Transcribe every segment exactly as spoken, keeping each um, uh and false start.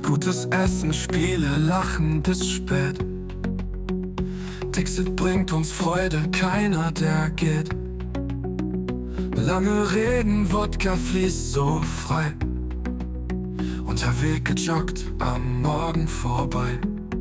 Gutes Essen, Spiele, Lachen bis spät. Dixit bringt uns Freude, keiner der geht. Lange Reden, Wodka fließt so frei. Unterwegs gejoggt, am Morgen vorbei.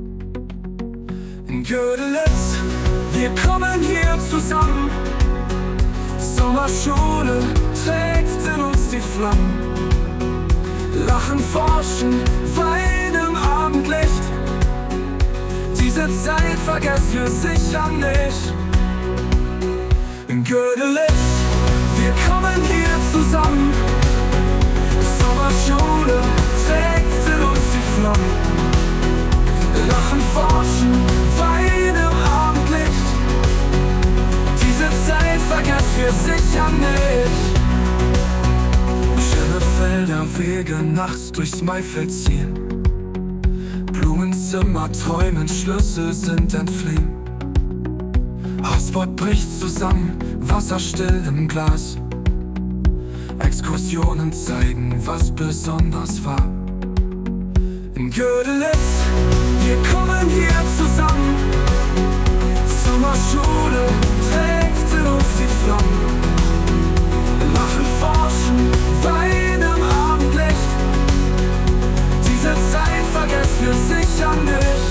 In Gödelitz, wir kommen hier zusammen. Sommerschule trägt in uns die Flammen. Lachen, forschen, weinen im Abendlicht. Diese Zeit vergessen wir sicher nicht. In Gödelitz, wir kommen hier zusammen. Sommerschule trägt in uns die Flammen. Lachen, forschen, weinen im Abendlicht. Diese Zeit vergessen wir sicher nicht. Schöne Felder, Wege, nachts durchs Maifeld ziehen. Blumenzimmer, träumen, Schlüssel sind entfliehen. Hotspot bricht zusammen, Wasser still im Glas. Exkursionen zeigen, was besonders war. In Gödelitz, wir kommen hier zusammen. Sommerschule trägt in uns die Flammen. Lachen, forschen, weinen im Abendlicht. Diese Zeit vergessen wir sicher nicht.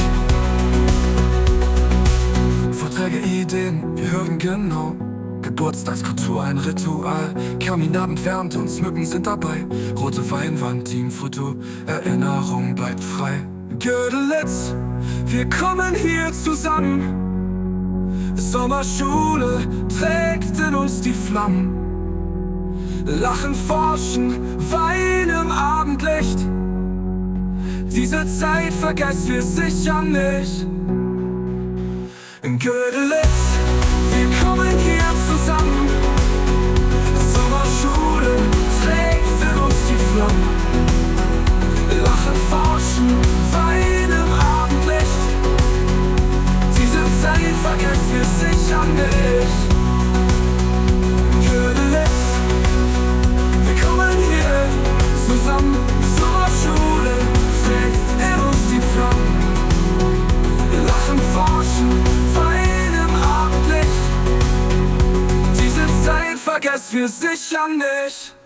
Vorträge, Ideen, wir hören genau. Geburtstagskultur, ein Ritual. Kaminabend wärmt uns, Mücken sind dabei. Rote Weinwand, Teamfoto, Erinnerung bleibt frei. Gödelitz, wir kommen hier zusammen. Sommerschule trägt in uns die Flammen. Lachen, forschen, weinen im Abendlicht. Diese Zeit vergessen wir sicher nicht. In Gödelitz, wir kommen hier zusammen. Sommerschule trägt in uns die Flammen. Lachen, forschen, weinen im Abendlicht. Diese Zeit vergessen wir sicher nicht. Gödelitz, wir kommen hier zusammen. Sommerschule trägt in uns die Flammen. Lachen, forschen, weinen im Abendlicht. Diese Zeit vergessen wir sicher nicht.